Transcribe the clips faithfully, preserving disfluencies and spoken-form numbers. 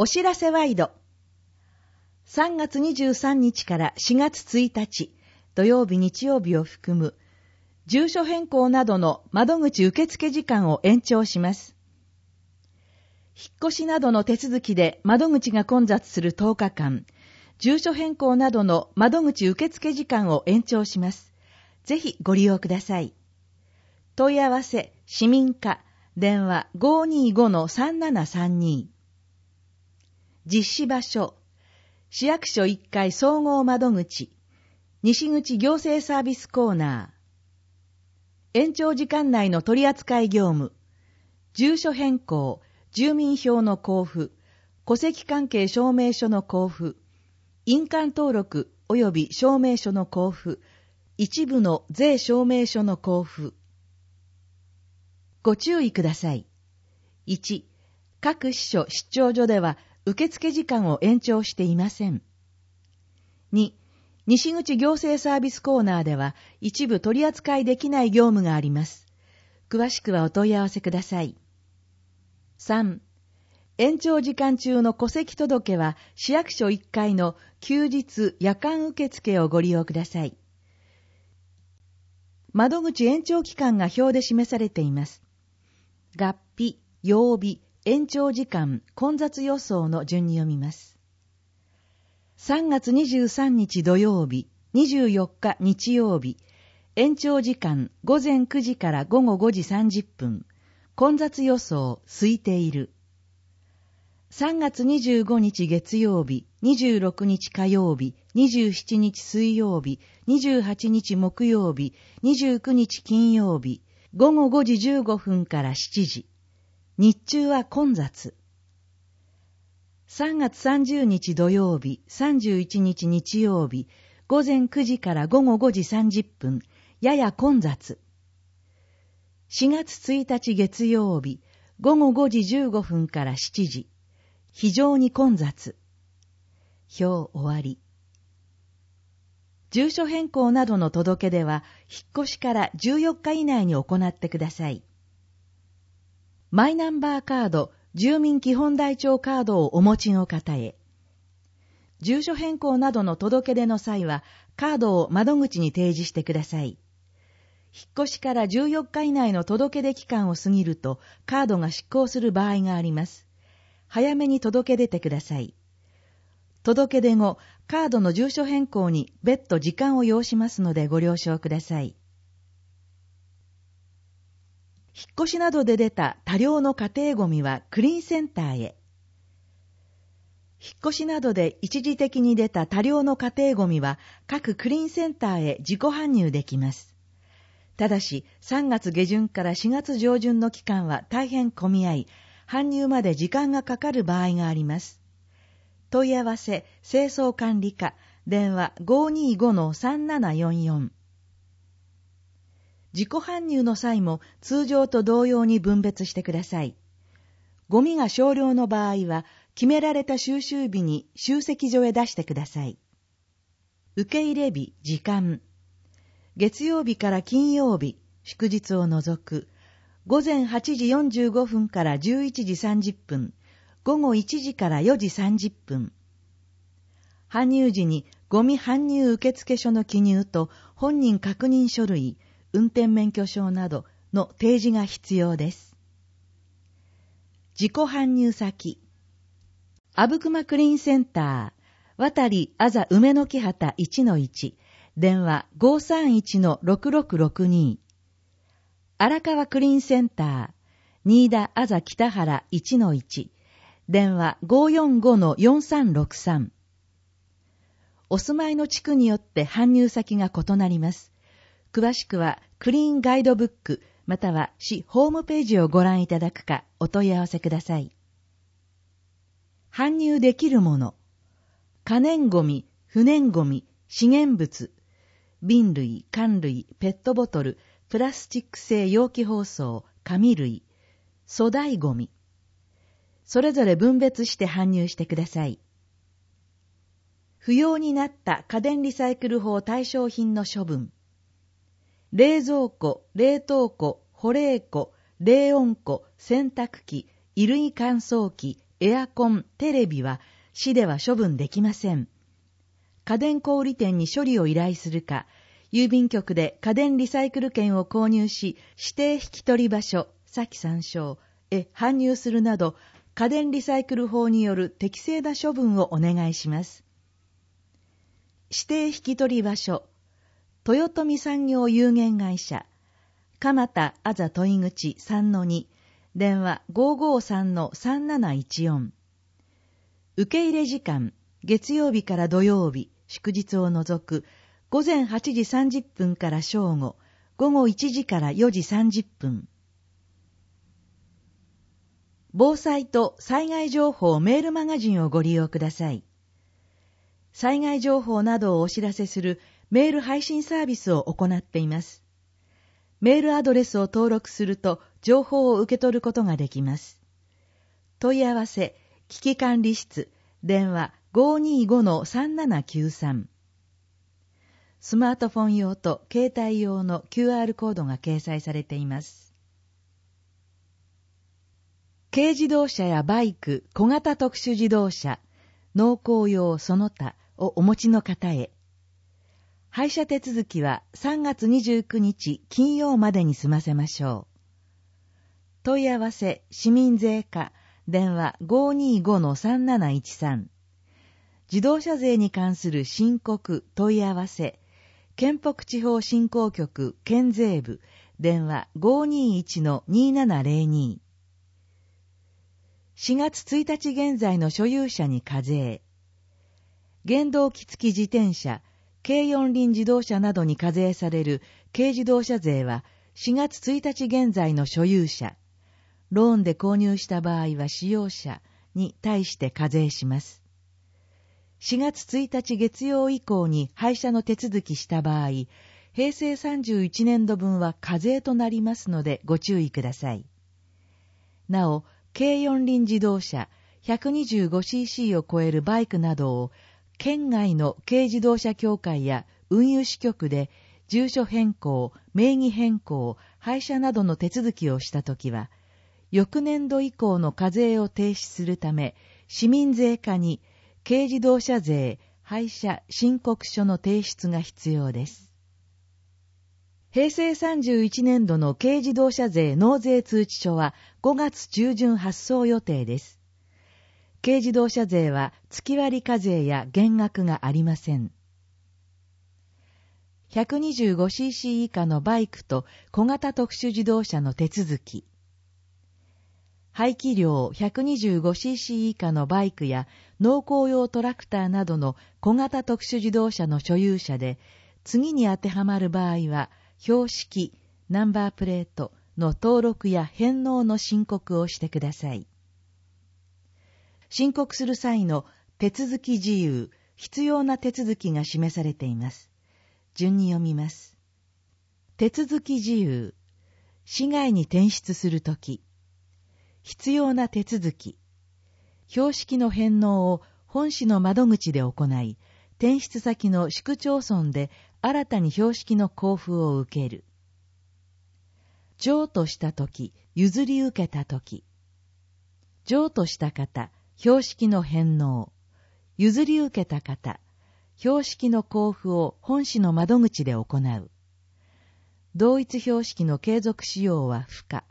お知らせワイド。さんがつにじゅうさんにちからしがつついたち、土曜日日曜日を含む、住所変更などの窓口受付時間を延長します。引っ越しなどの手続きで窓口が混雑するとおかかん、住所変更などの窓口受付時間を延長します。ぜひご利用ください。問い合わせ、市民課、電話 ごーにーごのさんななさんに。実施場所、市役所いっかい総合窓口、西口行政サービスコーナー。延長時間内の取扱業務、住所変更、住民票の交付、戸籍関係証明書の交付、印鑑登録及び証明書の交付、一部の税証明書の交付。ご注意ください。いち、各支所出張所では受付時間を延長していません。に、西口行政サービスコーナーでは一部取り扱いできない業務があります。詳しくはお問い合わせください。さん、延長時間中の戸籍届は市役所いっかいの休日夜間受付をご利用ください。窓口延長期間が表で示されています。月日、曜日、延長時間、混雑予想の順に読みます。さんがつにじゅうさんにち土曜日、にじゅうよっか日曜日、延長時間ごぜんくじからごごごじさんじゅっぷん、混雑予想、空いている。さんがつにじゅうごにち月曜日、にじゅうろくにち火曜日、にじゅうしちにち水曜日、にじゅうはちにち木曜日、にじゅうくにち金曜日、ごごごじじゅうごふんからしちじ。日中は混雑。さんがつさんじゅうにち土曜日、さんじゅういちにち日曜日、ごぜんくじからごごごじさんじゅっぷん、やや混雑。しがつついたち月曜日、ごごごじじゅうごふんからしちじ、非常に混雑。表終わり。住所変更などの届け出は、引っ越しからじゅうよっか以内に行ってください。マイナンバーカード、住民基本台帳カードをお持ちの方へ。住所変更などの届け出の際は、カードを窓口に提示してください。引っ越しからじゅうよっか以内の届け出期間を過ぎると、カードが失効する場合があります。早めに届け出てください。届け出後、カードの住所変更に別途時間を要しますのでご了承ください。引っ越しなどで出た多量の家庭ゴミはクリーンセンターへ。引っ越しなどで一時的に出た多量の家庭ゴミは各クリーンセンターへ自己搬入できます。ただしさんがつげじゅんからしがつじょうじゅんの期間は大変混み合い、搬入まで時間がかかる場合があります。問い合わせ、清掃管理課、電話 ごーにーごのさんななよんよん。自己搬入の際も通常と同様に分別してください。ゴミが少量の場合は、決められた収集日に集積所へ出してください。受け入れ日、時間。月曜日から金曜日、祝日を除く、ごぜんはちじよんじゅうごふんからじゅういちじさんじゅっぷん、ごごいちじからよじさんじゅっぷん。搬入時にゴミ搬入受付書の記入と本人確認書類、運転免許証などの提示が必要です。自己搬入先。阿武隈クリーンセンター、渡りあざ梅の木畑 いちのいち、電話 ごーさんいちのろくろくろくに。荒川クリーンセンター、新田あざ北原 いちのいち、電話 ごーよんごのよんさんろくさん。お住まいの地区によって搬入先が異なります。詳しくはクリーンガイドブックまたは市ホームページをご覧いただくかお問い合わせください。搬入できるもの。可燃ゴミ、不燃ゴミ、資源物、瓶類、缶類、ペットボトル、プラスチック製容器包装、紙類、粗大ゴミ。それぞれ分別して搬入してください。不要になった家電リサイクル法対象品の処分。冷蔵庫、冷凍庫、保冷庫、冷温庫、洗濯機、衣類乾燥機、 エアコン、テレビは市では処分できません。家電小売店に処理を依頼するか、郵便局で家電リサイクル券を購入し、指定引き取り場所、先参照へ搬入するなど、家電リサイクル法による適正な処分をお願いします。指定引き取り場所、豊富産業有限会社、蒲田あざ問口 さんのに、電話 ごーごーさんのさんなないちよん。受け入れ時間、月曜日から土曜日、祝日を除く、午前はちじさんじゅっぷんから正午、午後いちじからよじさんじゅっぷん。防災と災害情報メールマガジンをご利用ください。災害情報などをお知らせするメール配信サービスを行っています。メールアドレスを登録すると情報を受け取ることができます。問い合わせ、危機管理室、電話 ごーにーごのさんななきゅうさん。スマートフォン用と携帯用の キューアール コードが掲載されています。軽自動車やバイク、小型特殊自動車、農耕用その他をお持ちの方へ。廃車手続きはさんがつにじゅうくにち金曜までに済ませましょう。問い合わせ、市民税課、電話 ごーにーごのさんなないちさん。自動車税に関する申告、問い合わせ、県北地方振興局、県税部、電話 ごーにーいちのにーななぜろに。しがつついたち現在の所有者に課税。原動機付き自転車、軽四輪自動車などに課税される軽自動車税はしがつついたち現在の所有者、ローンで購入した場合は使用者に対して課税します。しがつついたち月曜以降に廃車の手続きした場合、へいせいさんじゅういちねんどぶんは課税となりますのでご注意ください。なお、軽四輪自動車 ひゃくにじゅうごシーシー を超えるバイクなどを県外の軽自動車協会や運輸支局で住所変更、名義変更、廃車などの手続きをしたときは、翌年度以降の課税を停止するため、市民税課に軽自動車税廃車申告書の提出が必要です。へいせいさんじゅういちねんどの軽自動車税納税通知書はごがつちゅうじゅん発送予定です。軽自動車税は月割課税や減額がありません。ひゃくにじゅうごシーシー 以下のバイクと小型特殊自動車の手続き。排気量 ひゃくにじゅうごシーシー 以下のバイクや農耕用トラクターなどの小型特殊自動車の所有者で、次に当てはまる場合は、標識、ナンバープレートの登録や返納の申告をしてください。申告する際の手続き事由、必要な手続きが示されています。順に読みます。手続き事由、市外に転出するとき、必要な手続き、標識の返納を本市の窓口で行い、転出先の市区町村で新たに標識の交付を受ける。譲渡したとき、譲り受けたとき。譲渡した方、標識の返納。譲り受けた方、標識の交付を本市の窓口で行う。同一標識の継続使用は不可。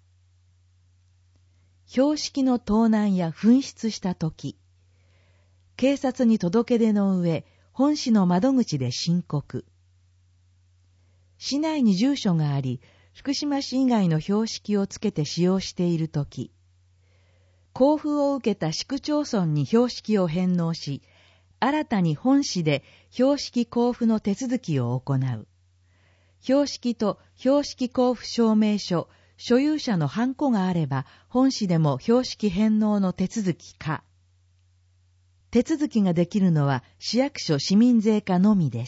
標識の盗難や紛失したとき、警察に届け出の上、本市の窓口で申告。市内に住所があり、福島市以外の標識をつけて使用しているとき、交付を受けた市区町村に標識を返納し、新たに本市で標識交付の手続きを行う。標識と標識交付証明書、所有者のハンコがあれば、本市でも標識返納の手続きか。手続きができるのは市役所市民税課のみです。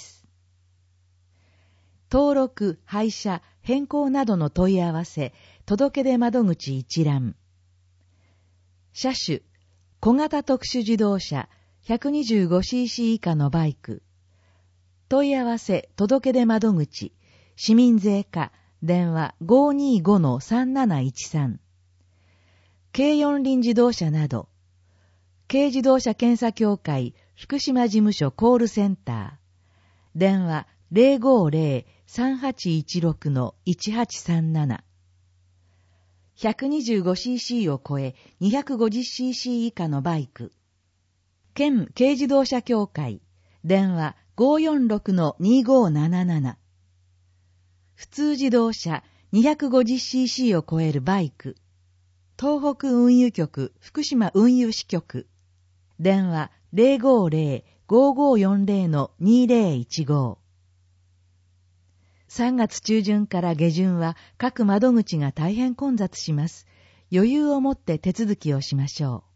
登録、廃車、変更などの問い合わせ、届出窓口一覧。車種、小型特殊自動車、ひゃくにじゅうごシーシー 以下のバイク。問い合わせ、届出窓口、市民税課、電話 ごーにーごのさんなないちさん。軽四輪自動車など、 軽自動車検査協会福島事務所コールセンター。電話 ゼロごゼロ さんはちいちろく いちはちさんなな。ひゃくにじゅうごシーシー を超え にひゃくごじゅうシーシー 以下のバイク。県軽自動車協会。電話 ごーよんろく にーごーなななな。普通自動車 にひゃくごじゅうシーシー を超えるバイク。東北運輸局福島運輸支局。電話 ゼロごゼロ ごーごーよんゼロ にーゼロいちご。さんがつ中旬から下旬は各窓口が大変混雑します。余裕を持って手続きをしましょ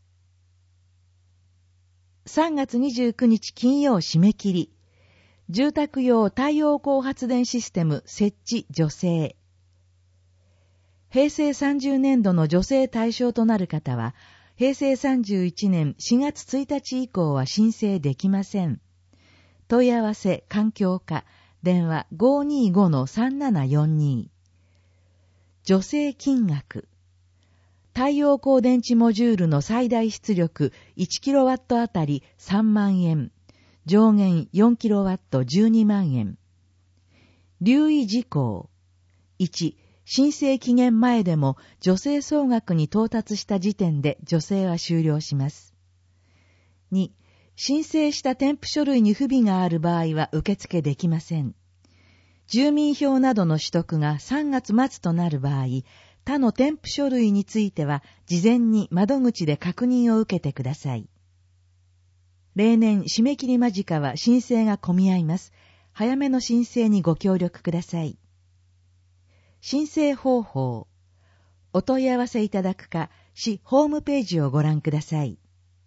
う。さんがつにじゅうくにち金曜締め切り。住宅用太陽光発電システム設置助成。平成さんじゅうねんどの助成対象となる方は、平成さんじゅういちねんしがつついたち以降は申請できません。問い合わせ環境課。電話 ごーにーごのさんななよんに。助成金額。太陽光電池モジュールの最大出力 いちキロワット あたりさんまんえん。上限 よんキロワット じゅうにまんえん。留意事項。いち、申請期限前でも助成総額に到達した時点で助成は終了します。に、申請した添付書類に不備がある場合は受付できません。住民票などの取得がさんがつ末となる場合、他の添付書類については事前に窓口で確認を受けてください。例年締め切り間近は申請が混み合います。早めの申請にご協力ください。申請方法。お問い合わせいただくか、市ホームページをご覧ください。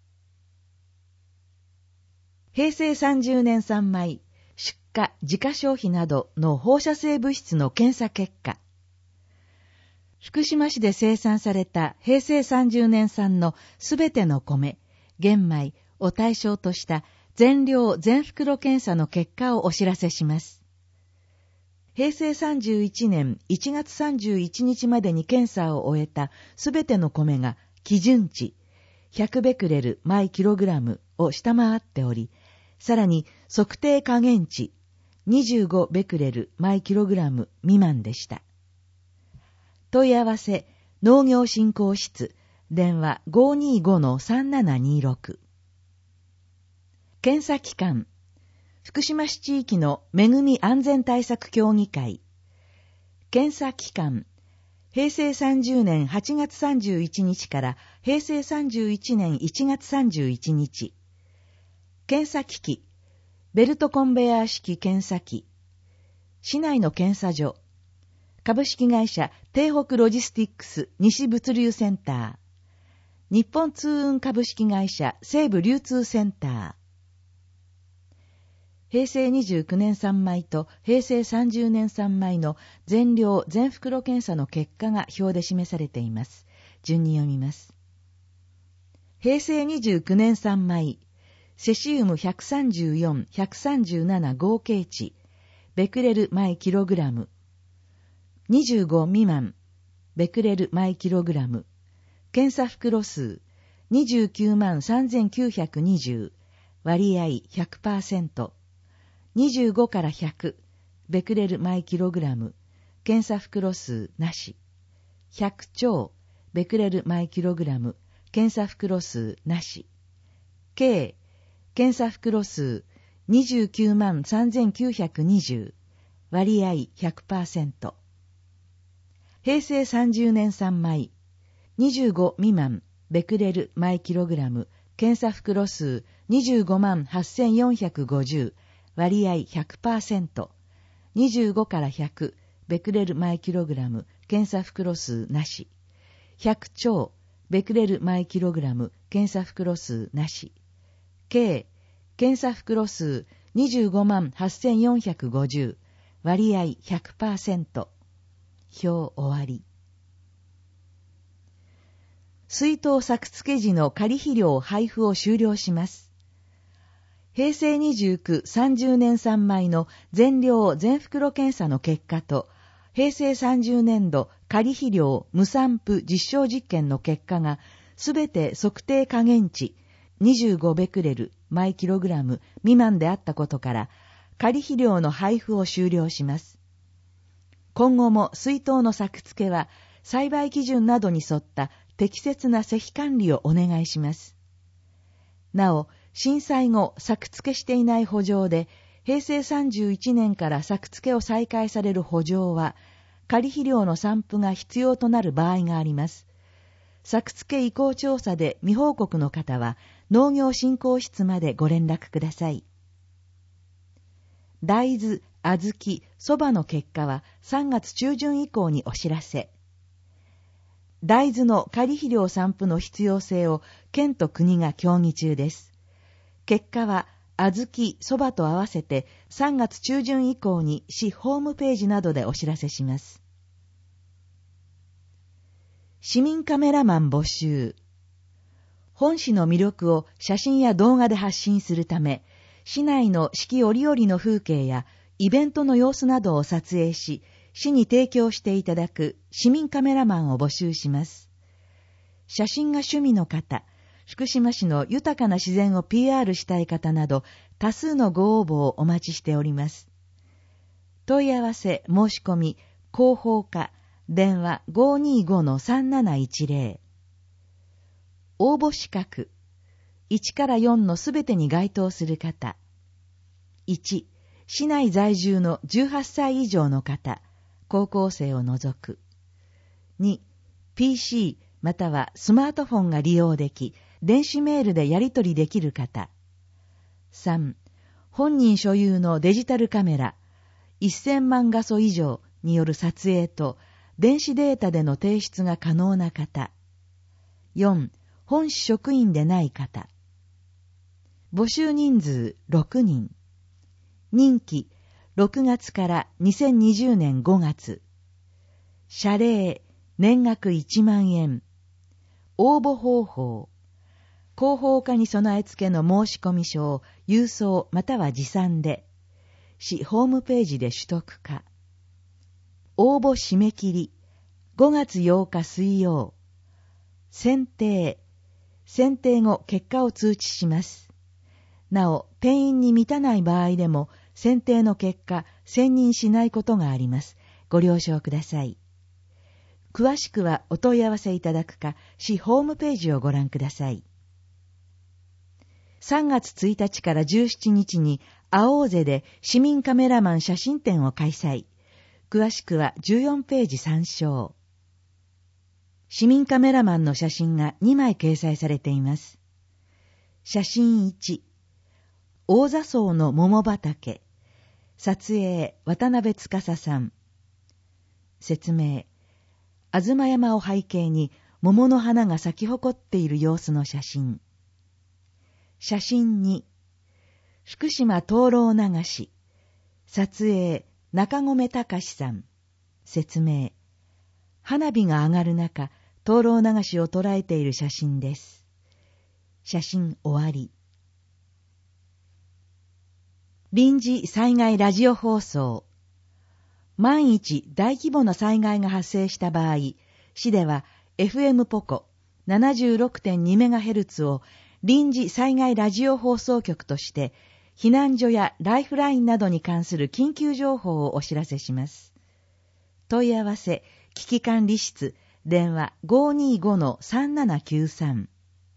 平成さんじゅうねん産米、出荷、自家消費などの放射性物質の検査結果。福島市で生産された平成さんじゅうねん産のすべての米、玄米を対象とした全量全袋検査の結果をお知らせします。平成さんじゅういちねんいちがつさんじゅういちにちまでに検査を終えたすべての米が基準値ひゃくベクレル毎キログラムを下回っており、さらに測定下限値にじゅうごベクレル毎キログラム未満でした。問い合わせ農業振興室電話 ごーにーごのさんななにーろく。検査機関福島市地域のめぐみ安全対策協議会。検査期間平成さんじゅうねんはちがつさんじゅういちにちから平成さんじゅういちねんいちがつさんじゅういちにち。検査機器ベルトコンベヤー式検査機。市内の検査所株式会社帝北ロジスティックス西物流センター。日本通運株式会社西部流通センター。平成にじゅうきゅうねん産米と平成さんじゅうねん産米の全量全袋検査の結果が表で示されています。順に読みます。平成にじゅうきゅうねん産米、セシウムひゃくさんじゅうよん、ひゃくさんじゅうなな合計値、ベクレル毎キログラム、にじゅうご未満、ベクレル毎キログラム、検査袋数、にじゅうきゅうまんさんぜんきゅうひゃくにじゅう、割合 ひゃくパーセント、にじゅうごからひゃく、ベクレル毎キログラム、検査袋数なし。ひゃく超、ベクレル毎キログラム、検査袋数なし。計、検査袋数にじゅうきゅうまんさんぜんきゅうひゃくにじゅう、割合 ひゃくパーセント。平成さんじゅうねん産米、にじゅうご未満、ベクレル毎キログラム、検査袋数にじゅうごまんはっせんよんひゃくごじゅう、割合 ひゃくパーセント、にじゅうごからひゃく、ベクレル毎キログラム、検査袋数なし。ひゃく超、ベクレル毎キログラム、検査袋数なし。計、検査袋数にじゅうごまんはっせんよんひゃくごじゅう、割合 ひゃくパーセント。表終わり。水筒作付け時の仮肥料配布を終了します。平成にじゅうきゅう、さんじゅうねん産米の全量全袋検査の結果と、平成さんじゅうねんど仮肥料無散布実証実験の結果がすべて測定下限値にじゅうごベクレル毎キログラム未満であったことから、仮肥料の配布を終了します。今後も水筒の作付けは栽培基準などに沿った適切な施肥管理をお願いします。なお、震災後作付けしていない圃場で、へいせいさんじゅういちねんから作付けを再開される圃場は、仮肥料の散布が必要となる場合があります。作付け意向調査で未報告の方は、農業振興室までご連絡ください。大豆、小豆、そばの結果はさんがつちゅうじゅん以降にお知らせ。大豆の仮肥料散布の必要性を県と国が協議中です。結果は小豆、そばと合わせてさんがつちゅうじゅん以降に市ホームページなどでお知らせします。市民カメラマン募集。本市の魅力を写真や動画で発信するため、市内の四季折々の風景やイベントの様子などを撮影し、市に提供していただく市民カメラマンを募集します。写真が趣味の方、福島市の豊かな自然を ピーアール したい方など、多数のご応募をお待ちしております。問い合わせ、申し込み、広報課、電話 ごーにーごのさんなないちぜろ。応募資格、いちからよんのすべてに該当する方。いち、市内在住のじゅうはっさい以上の方、高校生を除く。に、ピーシー またはスマートフォンが利用でき、電子メールでやり取りできる方。さん、本人所有のデジタルカメラ、せんまんがそ以上による撮影と、電子データでの提出が可能な方。よん、本市職員でない方。募集人数ろくにん。任期ろくがつからにせんにじゅうねんごがつ。謝礼年額いちまんえん。応募方法。広報課に備え付けの申込書を郵送または持参で、市ホームページで取得か。応募締め切りごがつようか水曜。選定。選定後結果を通知します。なお、定員に満たない場合でも、選定の結果、選任しないことがあります。ご了承ください。詳しくはお問い合わせいただくか、市ホームページをご覧ください。さんがつついたちからじゅうしちにちに、青瀬で市民カメラマン写真展を開催。詳しくはじゅうよんページ参照。市民カメラマンの写真がにまい掲載されています。写真いち、大座荘の桃畑。撮影、渡辺司さん。説明、東山を背景に桃の花が咲き誇っている様子の写真。写真に、福島灯籠流し。撮影、中込隆さん。説明、花火が上がる中、灯籠流しを捉えている写真です。写真終わり。臨時災害ラジオ放送。万一大規模な災害が発生した場合、市では エフエム ポコ ななじゅうろくてんにメガヘルツ を臨時災害ラジオ放送局として、避難所やライフラインなどに関する緊急情報をお知らせします。問い合わせ、危機管理室、電話 ごーにーごのさんななきゅうさん。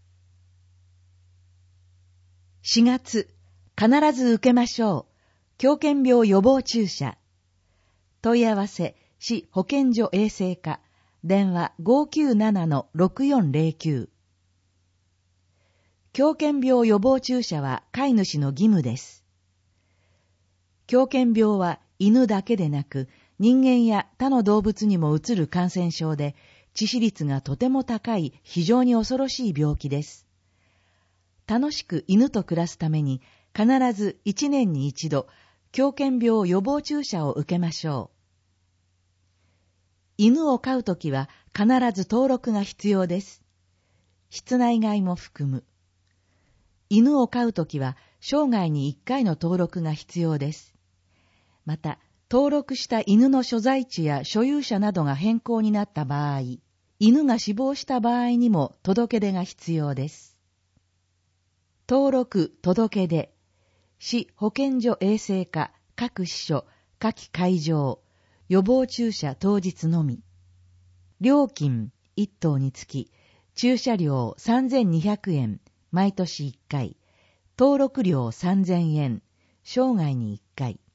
しがつ、必ず受けましょう。狂犬病予防注射。問い合わせ、市保健所衛生課、電話 ごーきゅうななのろくよんぜろきゅう。狂犬病予防注射は飼い主の義務です。狂犬病は犬だけでなく、人間や他の動物にもうつる感染症で、致死率がとても高い非常に恐ろしい病気です。楽しく犬と暮らすために、必ずいちねんに一度、狂犬病予防注射を受けましょう。犬を飼うときは必ず登録が必要です。室内飼いも含む。犬を飼うときは生涯にいっかいの登録が必要です。また、登録した犬の所在地や所有者などが変更になった場合、 犬が死亡した場合にも届け出が必要です。登録届け出、市保健所衛生課各支所、下記会場、予防注射当日のみ。料金いっ頭につき、注射料さんぜんにひゃくえん、毎年いっかい、登録料さんぜんえん、生涯にいっかい。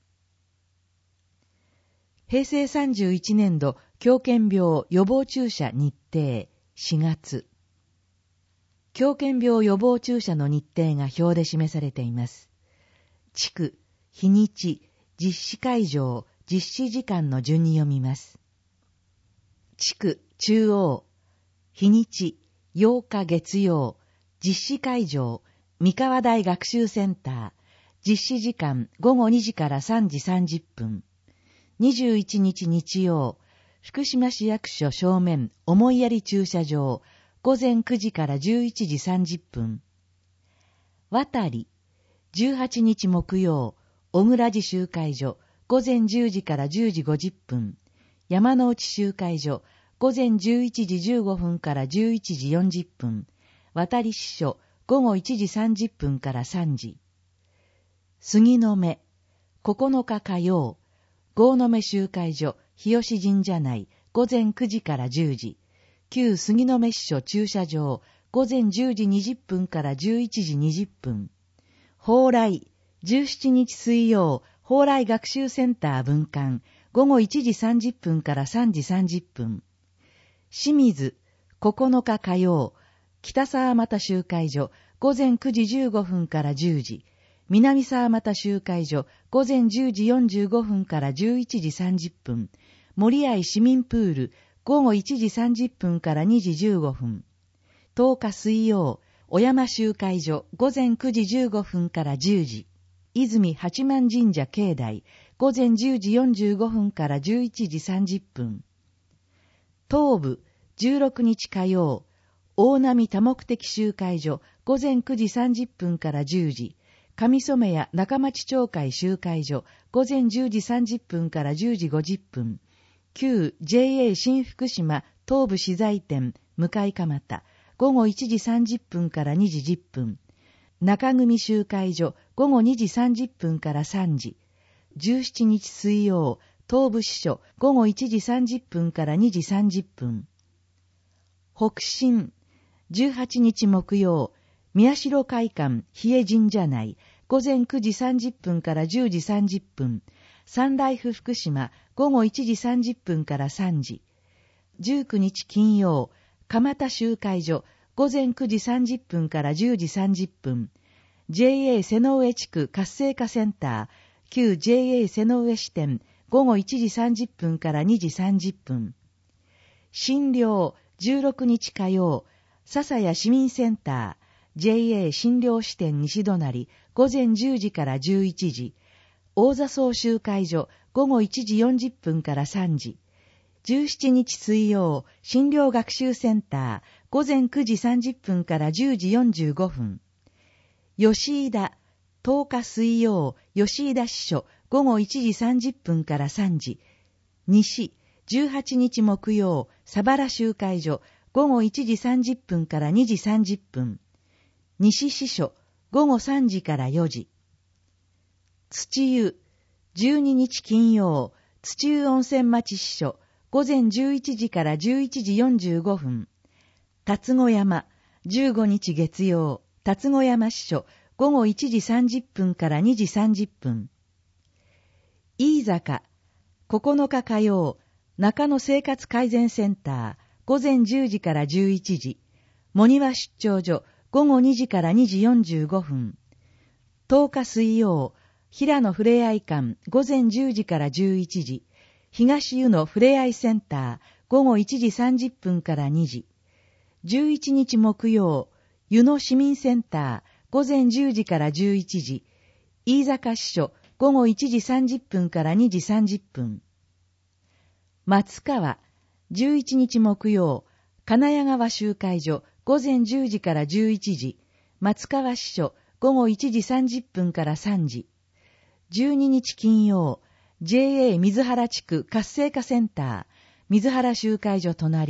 平成さんじゅういちねん度狂犬病予防注射日程しがつ。狂犬病予防注射の日程が表で示されています。地区、日にち、実施会場、実施時間の順に読みます。地区中央、日にちようか月曜、実施会場、三河大学習センター、実施時間ごごにじからさんじさんじゅっぷん。にじゅういちにち日曜、福島市役所正面思いやり駐車場、ごぜんくじからじゅういちじさんじゅっぷん。渡り、じゅうはちにち木曜、小倉寺集会所、ごぜんじゅうじからじゅうじごじゅっぷん。山之内集会所、ごぜんじゅういちじじゅうごふんからじゅういちじよんじゅっぷん。渡り支所、ごごいちじさんじゅっぷんからさんじ。杉の目、ここのか火曜、郷の目集会所、日吉神社内、ごぜんくじからじゅうじ。旧杉の目支所駐車場、ごぜんじゅうじにじゅっぷんからじゅういちじにじゅっぷん。蓬莱、じゅうしちにち水曜、蓬莱学習センター分館、ごごいちじさんじゅっぷんからさんじさんじゅっぷん。清水、ここのか火曜、北沢又集会所、ごぜんくじじゅうごふんからじゅうじ。南沢又集会所、ごぜんじゅうじよんじゅうごふんからじゅういちじさんじゅっぷん。森合市民プール、ごごいちじさんじゅっぷんからにじじゅうごふん。とおか水曜、小山集会所、ごぜんくじじゅうごふんからじゅうじ。泉八幡神社境内、ごぜんじゅうじよんじゅうごふんからじゅういちじさんじゅっぷん。東部、じゅうろくにち火曜、大波多目的集会所、ごぜんくじさんじゅっぷんからじゅうじ。上染谷中町町会集会所、ごぜんじゅうじさんじゅっぷんからじゅうじごじゅっぷん。旧 ジェイエー 新福島東部資材店、向蒲田、ごごいちじさんじゅっぷんからにじじゅっぷん。中組集会所、ごごにじさんじゅっぷんからさんじ。じゅうしちにち水曜、東部支所、ごごいちじさんじゅっぷんからにじさんじゅっぷん。北進、じゅうはちにち木曜、宮代会館、比叡神社内、ごぜんくじさんじゅっぷんからじゅうじさんじゅっぷん。三ライフ福島、ごごいちじさんじゅっぷんからさんじ。じゅうくにち金曜、蒲田集会所、ごぜんくじさんじゅっぷんからじゅうじさんじゅっぷん。ジェイエー 瀬上地区活性化センター、旧 ジェイエー 瀬上支店、ごごいちじさんじゅっぷんからにじさんじゅっぷん。診療、じゅうろくにち火曜、笹谷市民センター、ジェイエー 診療支店西隣、ごぜんじゅうじからじゅういちじ。大座総集会所、ごごいちじよんじゅっぷんからさんじ。じゅうしちにち水曜、診療学習センター、ごぜんくじさんじゅっぷんからじゅうじよんじゅうごふん。吉井田、とおか水曜、吉井田支所、ごごいちじさんじゅっぷんからさんじ。西、じゅうはちにち木曜、佐原集会所、ごごいちじさんじゅっぷんからにじさんじゅっぷん。西支所、ごごさんじからよじ。土湯、じゅうににち金曜、土湯温泉町支所、ごぜんじゅういちじからじゅういちじよんじゅうごふん。辰子山、じゅうごにち月曜、辰子山支所、ごごいちじさんじゅっぷんからにじさんじゅっぷん。飯坂、ここのか火曜、中野生活改善センター、ごぜんじゅうじからじゅういちじ。茂庭出張所、ごごにじからにじよんじゅうごふん。とおか水曜、平野ふれあい館、ごぜんじゅうじからじゅういちじ。東湯のふれあいセンター、ごごいちじさんじゅっぷんからにじ。じゅういちにち木曜、湯野市民センター、ごぜんじゅうじからじゅういちじ。飯坂支所、ごごいちじさんじゅっぷんからにじさんじゅっぷん。松川、じゅういちにち木曜、金谷川集会所、ごぜんじゅうじからじゅういちじ。松川支所、ごごいちじさんじゅっぷんからさんじ。じゅうににち金曜、ジェイエー 水原地区活性化センター、水原集会所隣、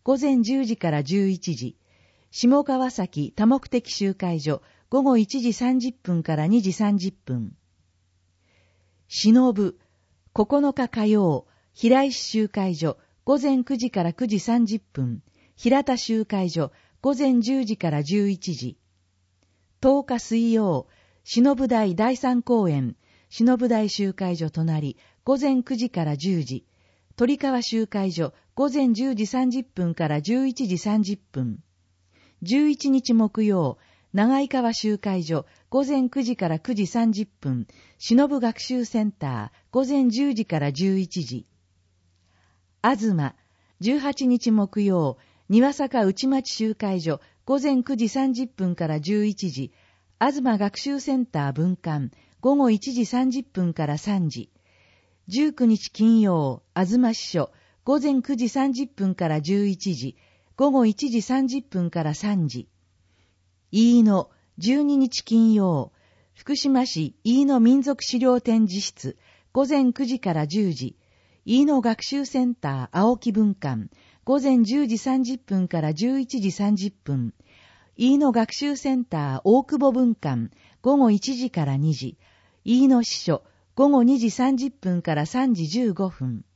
午前じゅうじからじゅういちじ、下川崎多目的集会所、午後いちじさんじゅっぷんからにじさんじゅっぷん。しのぶ、ここのか火曜、平石集会所、午前くじからくじさんじゅっぷん。平田集会所、午前じゅうじからじゅういちじ。とおか水曜、しのぶ台第三公園、しのぶ台集会所隣、午前くじからじゅうじ。鳥川集会所、午前じゅうじさんじゅっぷんからじゅういちじさんじゅっぷん。じゅういちにち木曜、長井川集会所、午前くじからくじさんじゅっぷん。しのぶ学習センター、午前じゅうじからじゅういちじ。あずま、じゅうはちにち木曜、庭坂内町集会所、午前くじさんじゅっぷんからじゅういちじ。あずま学習センター分館、午後いちじさんじゅっぷんからさんじ。じゅうくにち金曜、あずま支所、午前くじさんじゅっぷんからじゅういちじ。午後いちじさんじゅっぷんからさんじ。飯野、じゅうににち金曜、福島市飯野民族資料展示室、午前くじからじゅうじ。飯野学習センター青木分館、午前じゅうじさんじゅっぷんからじゅういちじさんじゅっぷん。飯野学習センター大久保分館、午後いちじからにじ。飯野支所、午後にじさんじゅっぷんからさんじじゅうごふん。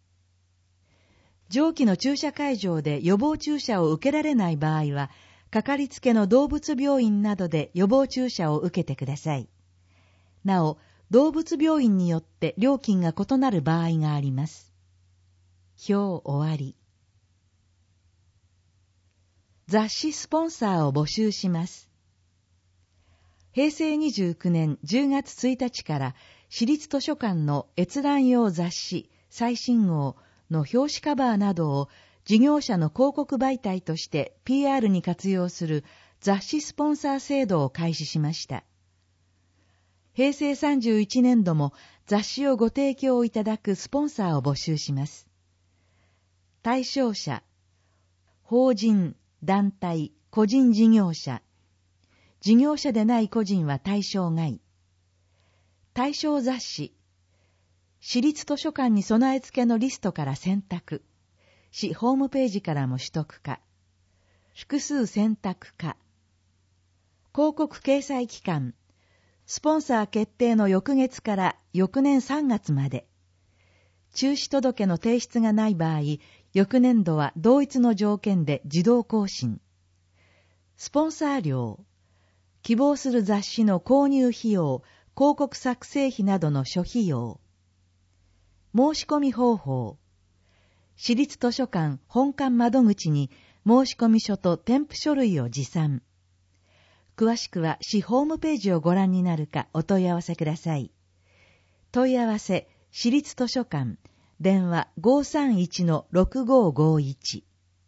上記の注射会場で予防注射を受けられない場合は、かかりつけの動物病院などで予防注射を受けてください。なお、動物病院によって料金が異なる場合があります。表終わり。雑誌スポンサーを募集します。へいせいにじゅうきゅうねんじゅうがつついたちから私立図書館の閲覧用雑誌最新号の表紙カバーなどを事業者の広告媒体として ピーアール に活用する雑誌スポンサー制度を開始しました。へいせいさんじゅういちねんども雑誌をご提供いただくスポンサーを募集します。対象者、法人、団体、個人事業者。事業者でない個人は対象外。対象雑誌。私立図書館に備え付けのリストから選択。市ホームページからも取得可。複数選択可。広告掲載期間。スポンサー決定の翌月から翌年さんがつまで。中止届の提出がない場合、翌年度は同一の条件で自動更新。スポンサー料。希望する雑誌の購入費用、広告作成費などの諸費用。申し込み方法。私立図書館本館窓口に申し込み書と添付書類を持参。詳しくは市ホームページをご覧になるかお問い合わせください。問い合わせ、私立図書館、電話 ごーさんいちのろくごーごーいち。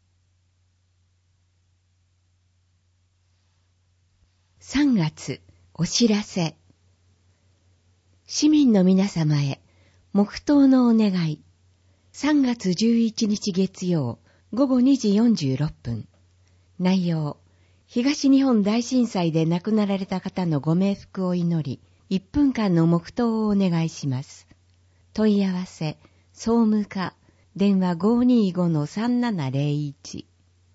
さんがつ、お知らせ。市民の皆様へ、黙祷のお願い。さんがつじゅういちにち月曜、ごごにじよんじゅうろっぷん。内容、東日本大震災で亡くなられた方のご冥福を祈り、いっぷんかんの黙祷をお願いします。問い合わせ、総務課、電話 ごーにーごのさんななぜろいち。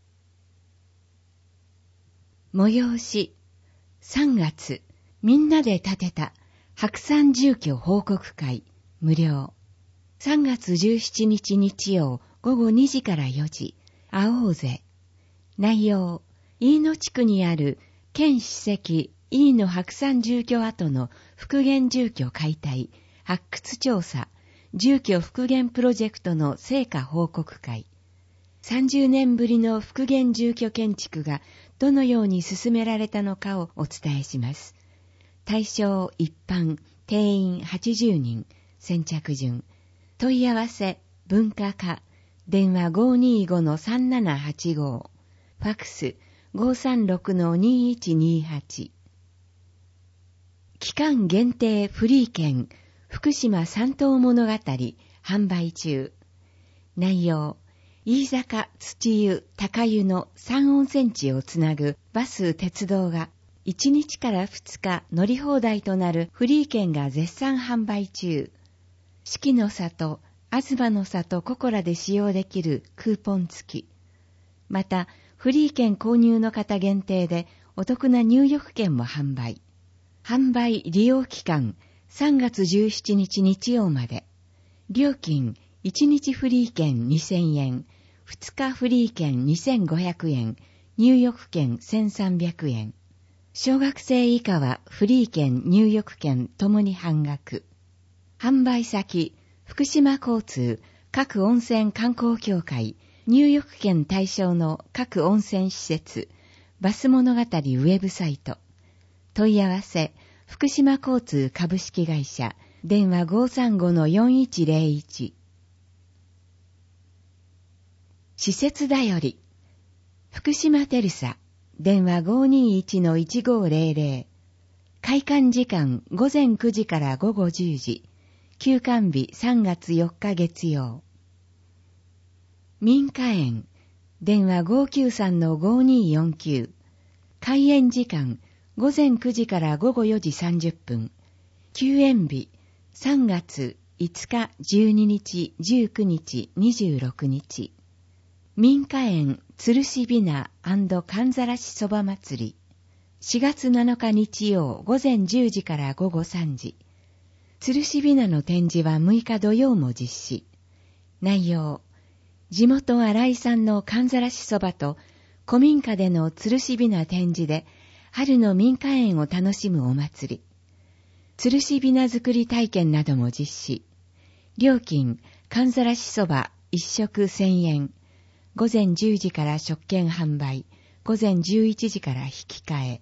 催し、さんがつ、みんなで建てた白山住居報告会、無料。さんがつじゅうしちにち日曜、ごごにじからよじ、会おうぜ。内容、飯野地区にある県史跡飯野白山住居跡の復元住居解体、発掘調査、住居復元プロジェクトの成果報告会。さんじゅうねんぶりの復元住居建築がどのように進められたのかをお伝えします。対象一般、定員はちじゅうにん、先着順。問い合わせ、文化課、電話 ごーにーごのさんななはちご、ファクス ごーさんろくのにーいちにーはち。期間限定フリー券、福島三島物語、販売中。内容、飯坂、土湯、高湯のさん温泉地をつなぐバス、鉄道がいちにちからふつか乗り放題となるフリー券が絶賛販売中。四季の里、東の里ここらで使用できるクーポン付き。 また、フリー券購入の方限定でお得な入浴券も販売。販売利用期間さんがつじゅうしちにち日曜まで。料金いちにちフリー券にせんえん、ふつかフリー券にせんごひゃくえん、入浴券せんさんびゃくえん。小学生以下はフリー券、入浴券ともに半額。販売先、福島交通、各温泉観光協会、入浴券対象の各温泉施設、バス物語ウェブサイト。問い合わせ、福島交通株式会社、電話 ごーさんごのよんいちゼロいち。施設だより、福島テルサ、電話 ごーにーいちのいちごーゼロゼロ。開館時間午前くじから午後じゅうじ。休館日さんがつよっか月曜。民家園、電話 ごーきゅうさんのごーにーよんきゅう。開園時間午前くじから午後よじさんじゅっぷん。休園日さんがついつか、じゅうににち、じゅうくにち、にじゅうろくにち。民家園つるしびな&かんざらしそば祭り。しがつなのか日曜午前じゅうじから午後さんじ。つるしびなの展示はむいか土曜も実施。内容、地元新井産のかんざらしそばと古民家でのつるしびな展示で春の民家園を楽しむお祭り。つるしびな作り体験なども実施。料金、かんざらしそば一食せんえん。午前じゅうじから食券販売。午前じゅういちじから引き換え。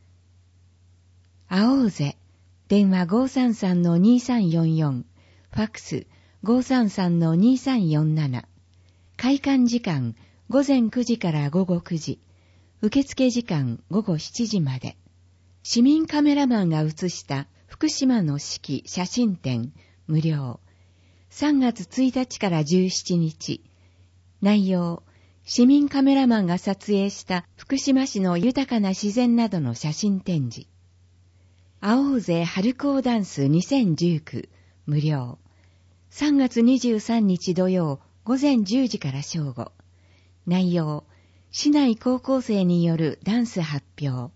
会おうぜ。電話 ごーさんさんのにーさんよんよん。ファックス ごーさんさんのにーさんよんなな。開館時間午前くじから午後くじ。受付時間午後しちじまで。市民カメラマンが写した福島の四季写真展無料。さんがつついたちからじゅうしちにち。内容、市民カメラマンが撮影した福島市の豊かな自然などの写真展示。会おうぜ春高ダンスにせんじゅうきゅう無料。さんがつにじゅうさんにち土曜午前じゅうじから正午。内容、市内高校生によるダンス発表。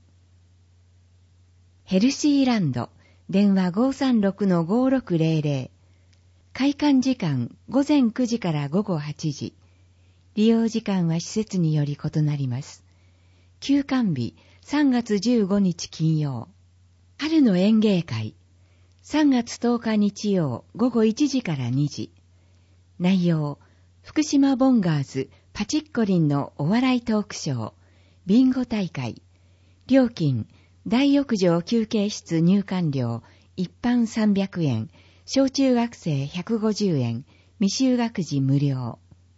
ヘルシーランド、電話 ごーさんろくのごーろくゼロゼロ。開館時間午前くじから午後はちじ。利用時間は施設により異なります。休館日さんがつじゅうごにち金曜。春の演芸会。さんがつとおか日曜午後いちじからにじ。内容、福島ボンガーズパチッコリンのお笑いトークショー、ビンゴ大会。料金、大浴場休憩室入館料、一般さんびゃくえん、小中学生ひゃくごじゅうえん、未就学児無料。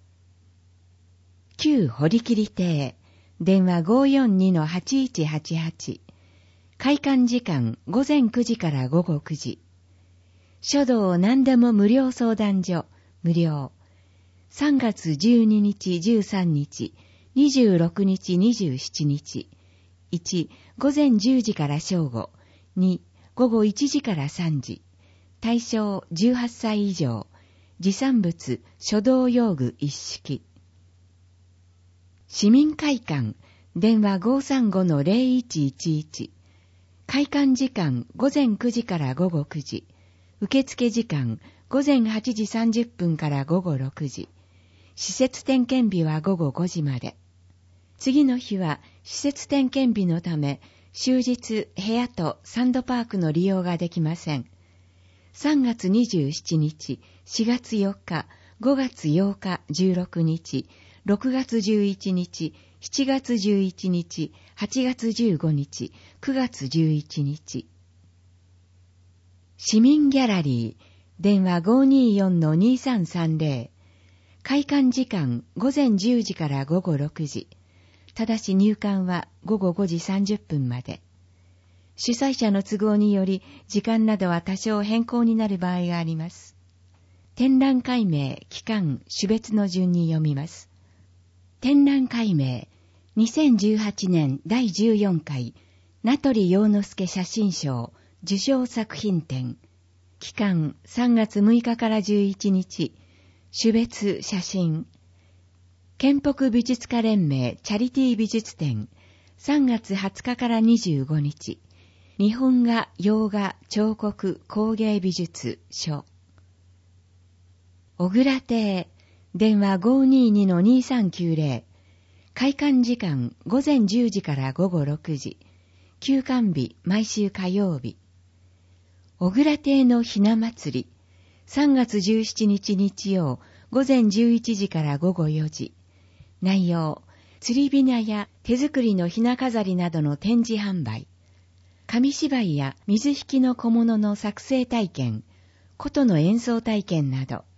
旧堀切亭、電話 ごーよんにのはちいちはちはち。開館時間午前くじから午後くじ。書道何でも無料相談所、無料。さんがつじゅうににち、じゅうさんにち、にじゅうろくにち、にじゅうしちにち。いち、午前じゅうじから正午。に、午後いちじからさんじ。対象じゅうはっさい以上。持参物、書道用具一式。市民会館、電話 ごーさんごのゼロいちいちいち。開館時間午前くじから午後くじ。受付時間午前はちじさんじゅっぷんから午後ろくじ。施設点検日は午後ごじまで。次の日は施設点検日のため、終日部屋とサンドパークの利用ができません。さんがつにじゅうしちにち、しがつよっか、ごがつようか、じゅうろくにち、ろくがつじゅういちにち、しちがつじゅういちにち、はちがつじゅうごにち、くがつじゅういちにち。市民ギャラリー、電話 ごーにーよんのにさんさんゼロ。開館時間午前じゅうじから午後ろくじ。ただし入館は午後ごじさんじゅっぷんまで。主催者の都合により時間などは多少変更になる場合があります。展覧会名、期間、種別の順に読みます。展覧会名、にせんじゅうはちねんだいじゅうよんかい名取陽之介写真賞受賞作品展。期間さんがつむいかからじゅういちにち。種別写真。 県北美術家連盟チャリティー美術展さんがつはつかからにじゅうごにち、日本画、洋画、彫刻、工芸美術書。小倉邸、電話 ごーにーにのにーさんきゅうぜろ、開館時間午前じゅうじから午後ろくじ、休館日毎週火曜日。小倉邸のひな祭り、さんがつじゅうしちにち日曜、午前じゅういちじから午後よじ。内容、釣りびなや手作りのひな飾りなどの展示販売。紙芝居や水引きの小物の作成体験、琴の演奏体験など。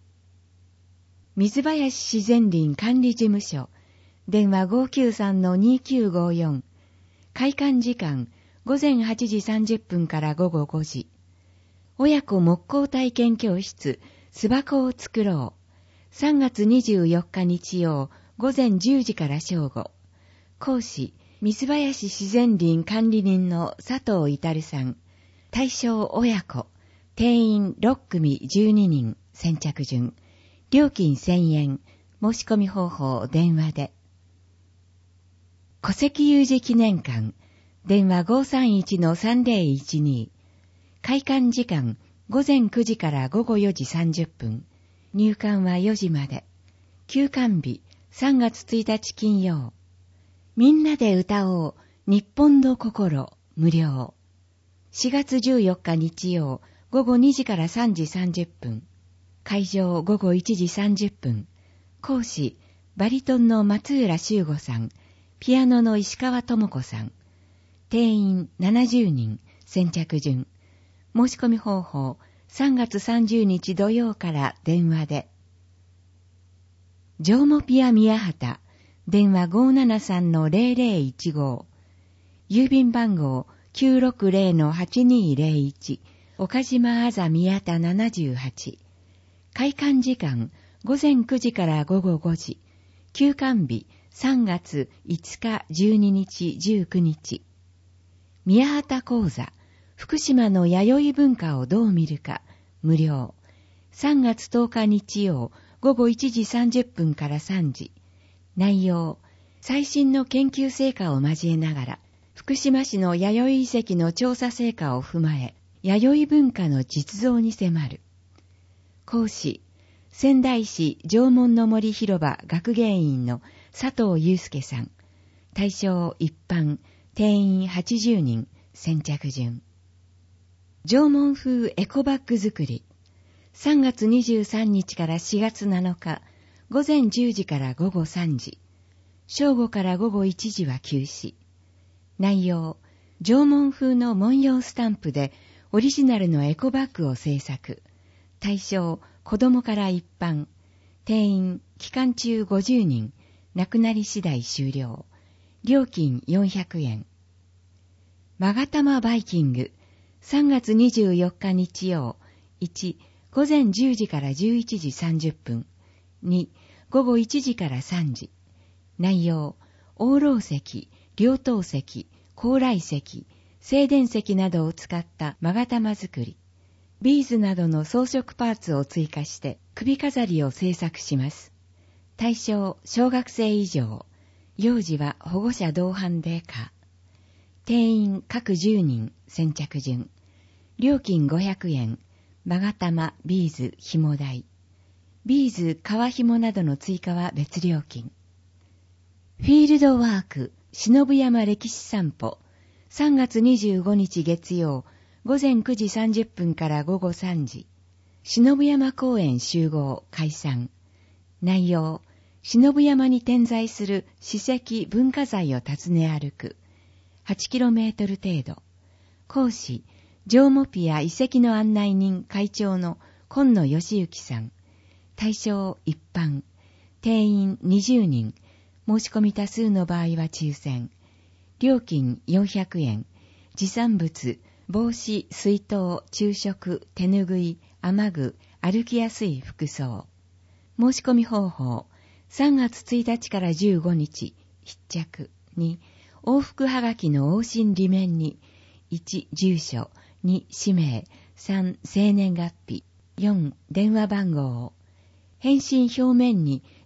水林自然林管理事務所、電話 ごーきゅうさんのにーきゅうごーよん。開館時間、午前はちじさんじゅっぷんから午後ごじ。親子木工体験教室、巣箱を作ろう。さんがつにじゅうよっか日曜、午前じゅうじから正午。講師、水林自然林管理人の佐藤至さん。対象親子。定員ろっくみじゅうににん。先着順。料金せんえん。申し込み方法電話で。戸籍有事記念館。電話 ごーさんいちのさんぜろいちに。開館時間、午前くじから午後よじさんじゅっぷん。入館はよじまで。休館日、さんがつついたち金曜。みんなで歌おう、日本の心、無料。しがつじゅうよっか日曜、午後にじからさんじさんじゅっぷん。会場午後いちじさんじゅっぷん。講師、バリトンの松浦修吾さん、ピアノの石川智子さん。定員ななじゅうにん、先着順。申し込み方法、さんがつさんじゅうにち土曜から電話で。ジョーモピア宮畑、電話 ごーななさんのぜろぜろいちご。郵便番号 きゅうろくぜろのはちにーぜろいち、岡島あざ宮田ななじゅうはち。開館時間、午前くじから午後ごじ。休館日、さんがついつか、じゅうににち、じゅうくにち。宮畑講座、福島の弥生文化をどう見るか、無料。さんがつとおか日曜、午後いちじさんじゅっぷんからさんじ。内容、最新の研究成果を交えながら、福島市の弥生遺跡の調査成果を踏まえ、弥生文化の実像に迫る。講師、仙台市縄文の森広場学芸員の佐藤祐介さん。対象一般、定員はちじゅうにん、先着順。縄文風エコバッグ作り。さんがつにじゅうさんにちからしがつなのか、午前じゅうじから午後さんじ。正午から午後いちじは休止。内容、縄文風の文様スタンプでオリジナルのエコバッグを制作。対象、子供から一般。定員、期間中ごじゅうにん。なくなり次第終了。料金よんひゃくえん。まがたまバイキング。さんがつにじゅうよっか日曜。いち、午前じゅうじからじゅういちじさんじゅっぷん。に、午後いちじからさんじ。内容、黄老石、両頭石、高麗石、静電石などを使ったまがたま作り。ビーズなどの装飾パーツを追加して首飾りを製作します。対象、小学生以上。幼児は保護者同伴で可。定員各じゅうにん、先着順。料金ごひゃくえん。まがたま、ビーズ、紐代。ビーズ、革紐などの追加は別料金。フィールドワーク、忍山歴史散歩。さんがつにじゅうごにち月曜、午前くじさんじゅっぷんから午後さんじ。忍山公園集合、開山。内容、忍山に点在する史跡文化財を訪ね歩く。はちキロメートル程度。講師、縄モピア遺跡の案内人会長の今野義行さん。対象一般。定員にじゅうにん。申し込み多数の場合は抽選。料金よんひゃくえん。持参物、帽子、水筒、昼食、手ぬぐい、雨具、歩きやすい服装。申し込み方法。さんがつついたちからじゅうごにち、必着。に、往復はがきの往診裏面に、いち、住所、に、氏名、さん、生年月日、よん、電話番号。返信表面に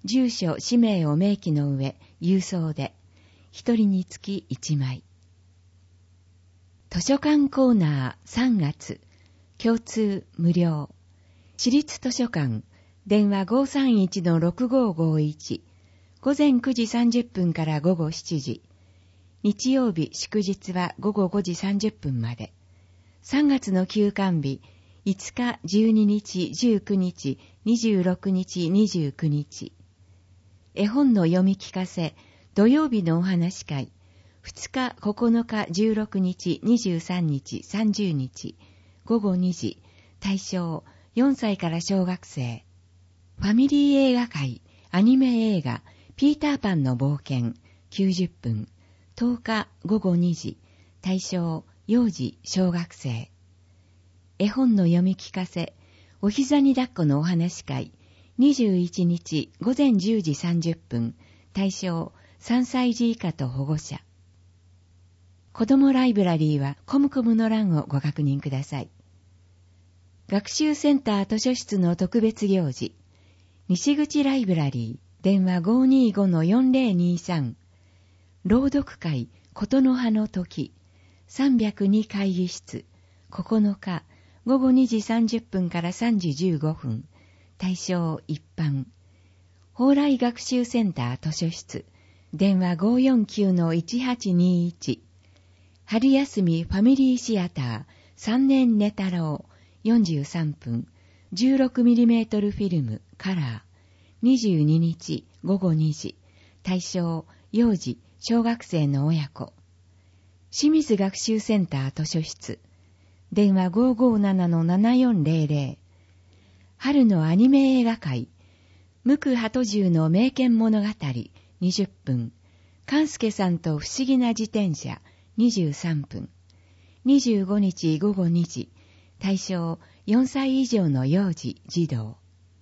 住所、氏名を明記の上、郵送で、一人につき一枚。図書館コーナーさんがつ、共通無料。私立図書館、電話 ごーさんいちのろくごーごーいち、午前くじさんじゅっぷんから午後しちじ、日曜日祝日は午後ごじさんじゅっぷんまで。さんがつの休館日、いつか、じゅうににち、じゅうくにち、にじゅうろくにち、にじゅうくにち。絵本の読み聞かせ、土曜日のお話会、ふつか、ここのか、じゅうろくにち、にじゅうさんにち、さんじゅうにち、午後にじ、対象、よんさいから小学生。ファミリー映画会、アニメ映画、ピーターパンの冒険、きゅうじゅっぷん、とおかごごにじ、対象、幼児、小学生。絵本の読み聞かせ、お膝に抱っこのお話会、にじゅういちにち午前じゅうじさんじゅっぷん、対象、さんさいじ以下と保護者。子どもライブラリーはコムコムの欄をご確認ください。学習センター図書室の特別行事、西口ライブラリー、電話 ごーにーごのよんぜろにさん、朗読会、ことの葉の時、さんびゃくに会議室、ここのか、ごごにじさんじゅっぷんからさんじじゅうごふん、対象一般。蓬莱学習センター図書室、電話 ごーよんきゅうのいちはちにいち、春休みファミリーシアター、さんねん寝太郎、よんじゅうさんぷん、じゅうろくミリメートル フィルム、カラー、にじゅうににちごごにじ、対象、幼児、小学生の親子。清水学習センター図書室、電話 ごーごーななのななよんぜろぜろ、春のアニメ映画会、無垢鳩獣の名犬物語、にじゅっぷん、勘介さんと不思議な自転車、にじゅうさんぷん、にじゅうごにちごごにじ、対象よんさい以上の幼児、児童。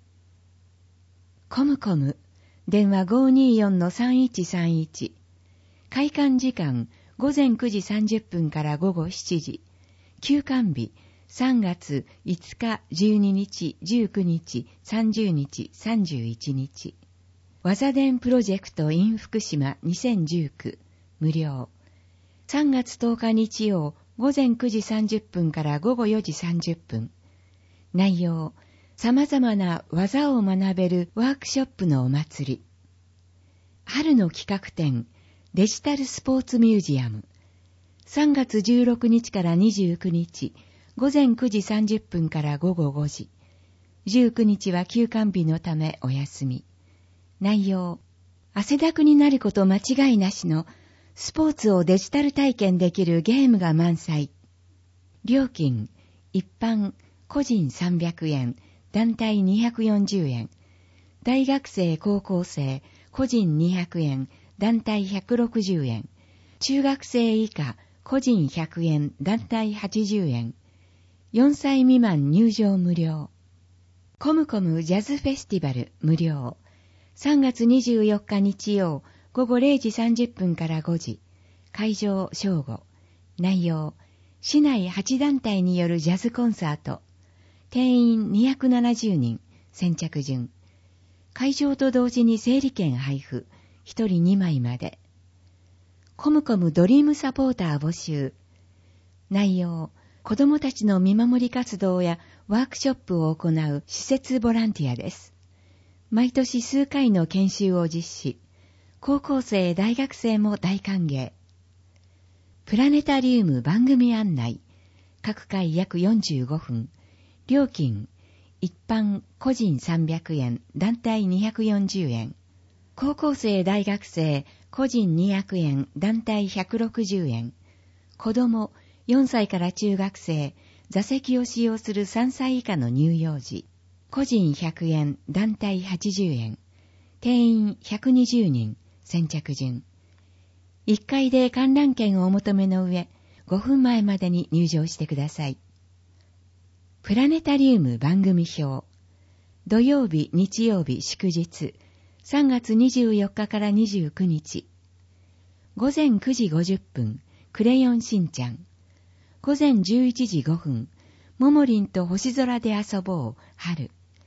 コムコム、電話 ごーにーよんのさんいちさんいち、開館時間午前くじさんじゅっぷんから午後しちじ、休館日さんがついつか、じゅうににち、じゅうくにち、さんじゅうにち、さんじゅういちにち。わざでんプロジェクト in 福島にせんじゅうきゅう、無料。さんがつとおか日曜、午前くじさんじゅっぷんから午後よじさんじゅっぷん。内容、様々な技を学べるワークショップのお祭り。春の企画展、デジタルスポーツミュージアム。さんがつじゅうろくにちからにじゅうくにち、午前くじさんじゅっぷんから午後ごじ。じゅうくにちは休館日のためお休み。内容、汗だくになること間違いなしのスポーツをデジタル体験できるゲームが満載。料金、一般、個人さんびゃくえん、団体にひゃくよんじゅうえん。大学生、高校生、個人にひゃくえん、団体ひゃくろくじゅうえん。中学生以下、個人ひゃくえん、団体はちじゅうえん。よんさい未満入場無料。コムコムジャズフェスティバル無料。さんがつにじゅうよっか日曜、午後れいじさんじゅっぷんからごじ。会場正午。内容、市内はちだんたいによるジャズコンサート。定員にひゃくななじゅうにん、先着順。会場と同時に整理券配布、ひとりにまいまで。コムコムドリームサポーター募集。内容、子どもたちの見守り活動やワークショップを行う施設ボランティアです。毎年数回の研修を実施。高校生、大学生も大歓迎。プラネタリウム番組案内。各回約よんじゅうごふん。料金、一般個人さんびゃくえん、団体にひゃくよんじゅうえん。高校生、大学生、個人にひゃくえん、団体ひゃくろくじゅうえん。子供、よんさいから中学生、座席を使用するさんさい以下の乳幼児。個人ひゃくえん、団体はちじゅうえん。定員ひゃくにじゅうにん、先着順。いっかいで観覧券をお求めの上、ごふんまえまでに入場してください。プラネタリウム番組表。土曜日、日曜日、祝日。さんがつにじゅうよっかからにじゅうくにち。午前くじごじゅっぷん、クレヨンしんちゃん。午前じゅういちじごふん、ももりんと星空で遊ぼう、春。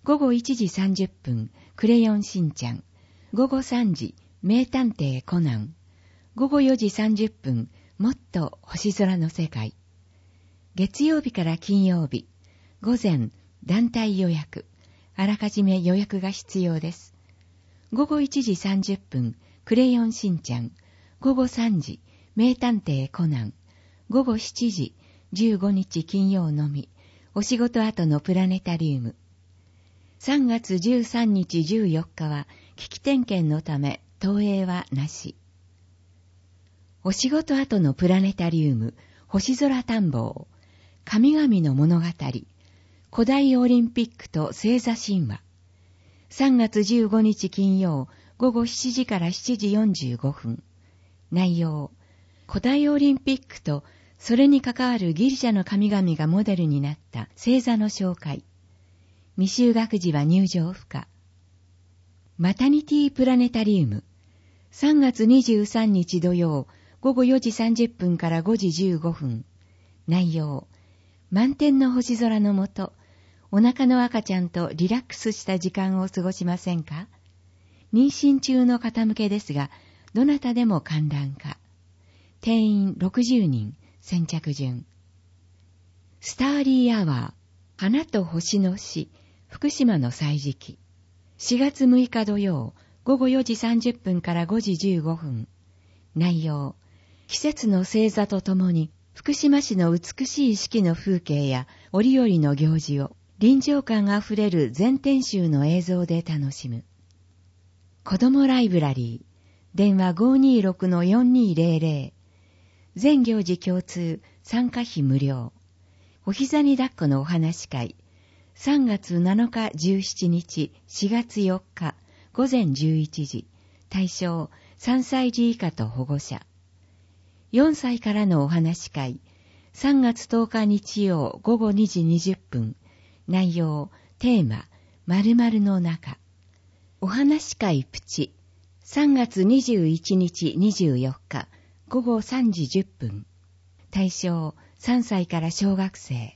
ごごいちじさんじゅっぷん、クレヨンしんちゃん。ごごさんじ、名探偵コナン。ごごよじさんじゅっぷん、もっと星空の世界。月曜日から金曜日、午前、団体予約。あらかじめ予約が必要です。ごごいちじさんじゅっぷん、クレヨンしんちゃん。ごごさんじ、名探偵コナン。ごごしちじ、じゅうごにち金曜のみ、お仕事後のプラネタリウム。さんがつじゅうさんにちじゅうよっかは、機器点検のため、投影はなし。お仕事後のプラネタリウム、星空探訪、神々の物語、古代オリンピックと星座神話。さんがつじゅうごにち金曜、ごごしちじからしちじよんじゅうごふん。内容、古代オリンピックとそれに関わるギリシャの神々がモデルになった星座の紹介。未就学児は入場不可。マタニティプラネタリウム。さんがつにじゅうさんにち土曜、ごごよじさんじゅっぷんからごじじゅうごふん。内容、満天の星空のもと、お腹の赤ちゃんとリラックスした時間を過ごしませんか？妊娠中の方向けですが、どなたでも観覧可。定員ろくじゅうにん、先着順。スターリーアワー、花と星の詩、福島の歳時記。しがつむいか土曜、ごごよじさんじゅっぷんからごじじゅうごふん。内容、季節の星座とともに、福島市の美しい四季の風景や折々の行事を臨場感あふれる全編集の映像で楽しむ。子供ライブラリー、電話 ごーにーろくのよんにーぜろぜろ。全行事共通、参加費無料。お膝に抱っこのお話会。さんがつなのかじゅうしちにち、しがつよっか、ごぜんじゅういちじ。対象、さんさいじ以下と保護者。よんさいからのお話会。さんがつとおか日曜ごごにじにじゅっぷん。内容、テーマ、〇〇の中。お話会プチ。さんがつにじゅういちにちにじゅうよっか、ごごさんじじゅっぷん。対象、さんさいから小学生。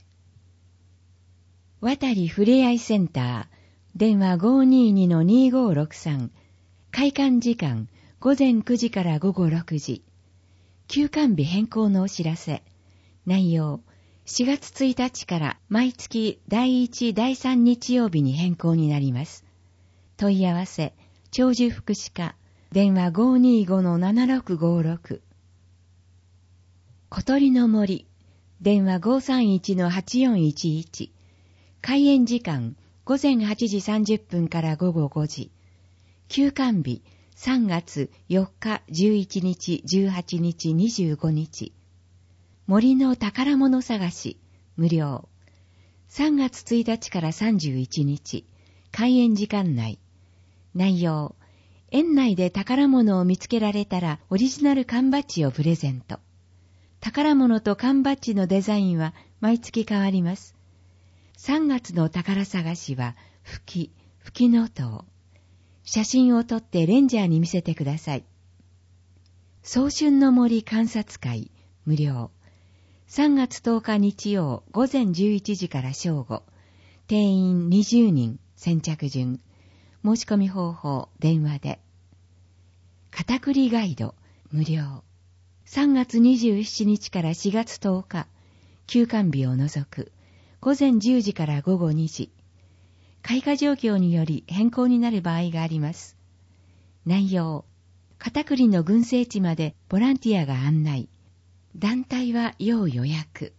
渡りふれあいセンター。電話 ごーにーにのにーごーろくさん。開館時間、ごぜんくじからごごろくじ。休館日変更のお知らせ。内容、しがつついたちから毎月だいいち、だいさん日曜日に変更になります。問い合わせ、長寿福祉課、電話 ごーにーごのななろくごろく。小鳥の森、電話 ごーさんいちのはちよんいちいち。開園時間、ごぜんはちじさんじゅっぷんからごごごじ。休館日、さんがつよっか、じゅういちにち、じゅうはちにち、にじゅうごにち。森の宝物探し、無料。さんがつついたちからさんじゅういちにち、開園時間内。内容、園内で宝物を見つけられたらオリジナル缶バッジをプレゼント。宝物と缶バッジのデザインは毎月変わります。さんがつの宝探しは、ふき、ふきのとう。写真を撮ってレンジャーに見せてください。早春の森観察会、無料。さんがつとおか日曜、ごぜんじゅういちじから正午。定員にじゅうにん、先着順。申し込み方法、電話で。片栗ガイド、無料。さんがつにじゅうしちにちからしがつとおか、休館日を除く。ごぜんじゅうじからごごにじ。開花状況により変更になる場合があります。内容、片栗の群生地までボランティアが案内。団体は要予約。